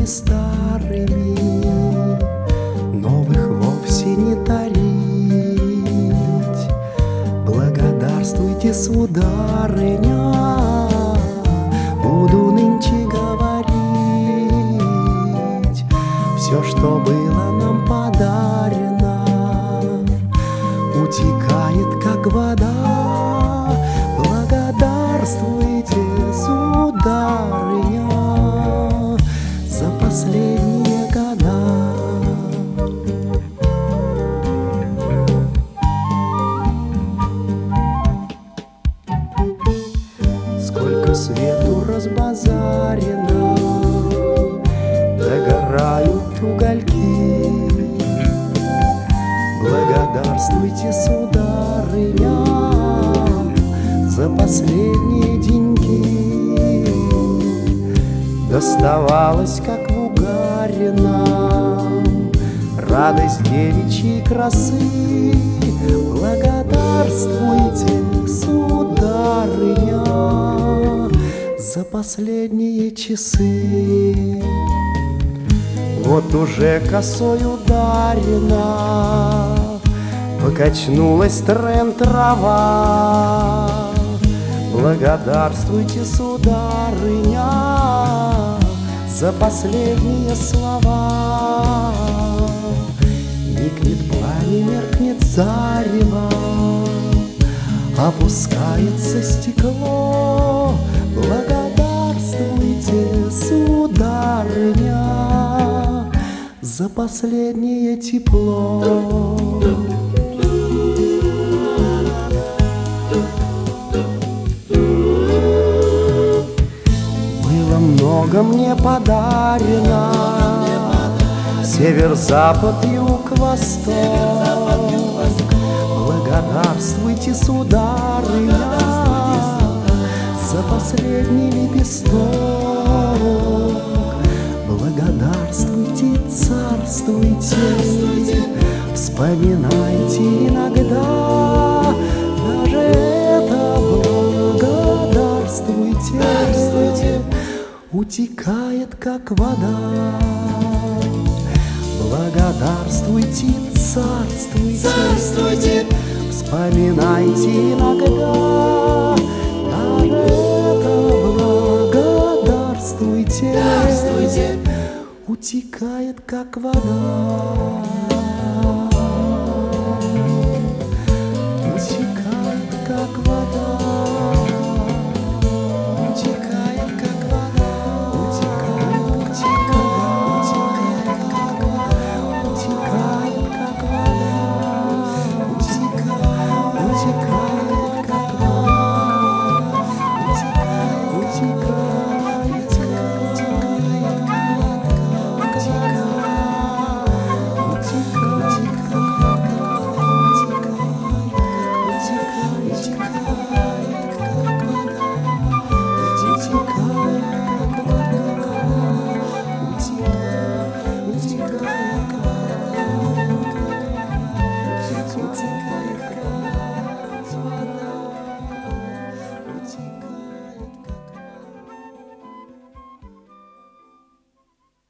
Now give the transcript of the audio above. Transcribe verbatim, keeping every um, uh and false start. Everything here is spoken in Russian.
старыми, новых вовсе не таить. Благодарствуйте, сударыня, буду нынче говорить. Все, что было нам подарено, утекает, как вода. Благодарствуйте, сударыня, за последние года. Сколько свету разбазарено, догорают угольки. Благодарствуйте, сударыня, за последние деньги. Доставалось, как в угаре нам, радость девичьей красы. Благодарствуйте, сударыня, за последние часы. Вот уже косой ударена, покачнулась трен-трава. Благодарствуйте, сударыня, за последние слова. Никнет пламя, меркнет зарево, опускается стекло. Благодарствуйте, сударыня, за последнее тепло. Было много мне подарено, север, запад, юг, восток. Благодарствуйте, сударыня, за последний лепесток. Благодарствуйте, царствуйте, вспоминайте иногда даже это. Благодарствуйте, утекает, как вода. Благодарствуйте, царствуйте, царствуйте, вспоминайте иногда даже это. Благодарствуйте, утекает, как вода.